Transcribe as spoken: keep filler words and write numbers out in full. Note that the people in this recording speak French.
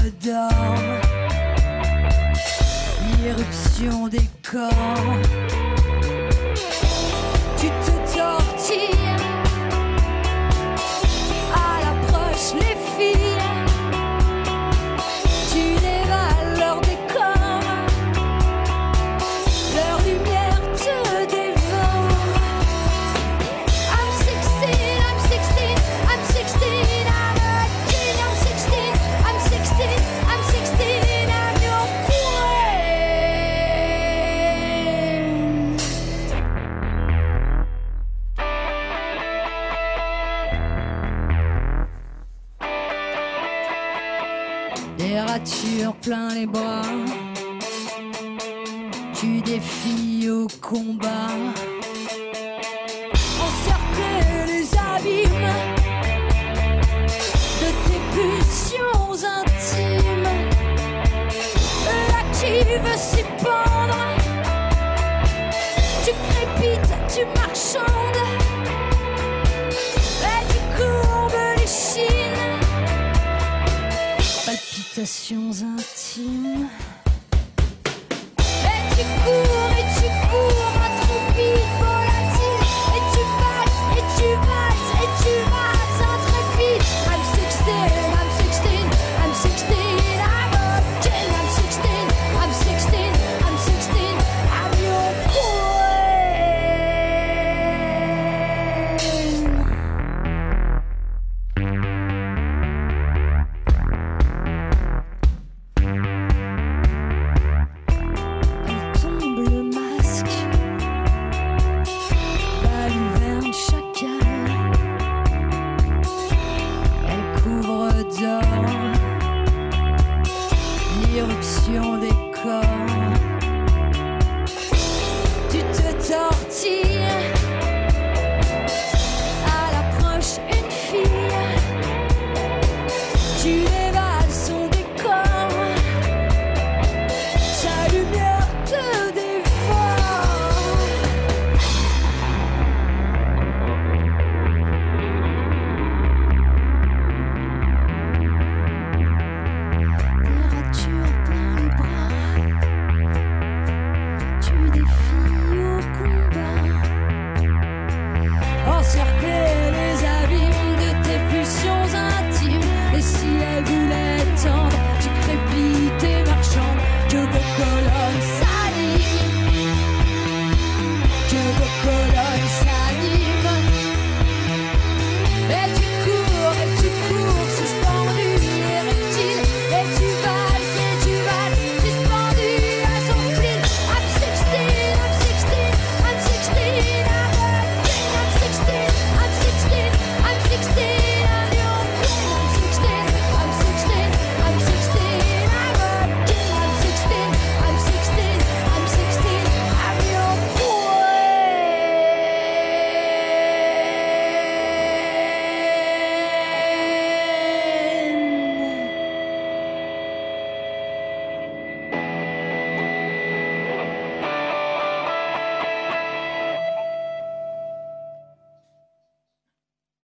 dorment. L'irruption des corps. Tu te tortilles à l'approche les filles. Tu dévales leur décor. Leur lumière te dévore. I'm sixteen, I'm sixteen, I'm sixteen, I'm a teen, I'm sixteen, I'm sixteen, I'm sixteen, I'm your queen. Des ratures plein les bras. Tu défies au combat. Encercler les abîmes de tes pulsions intimes. Là qui veut s'y pendre. Tu crépites, tu marchandes. Et tu courbes les chines. Palpitations intimes. Et tu cours et tu cours à trop vite.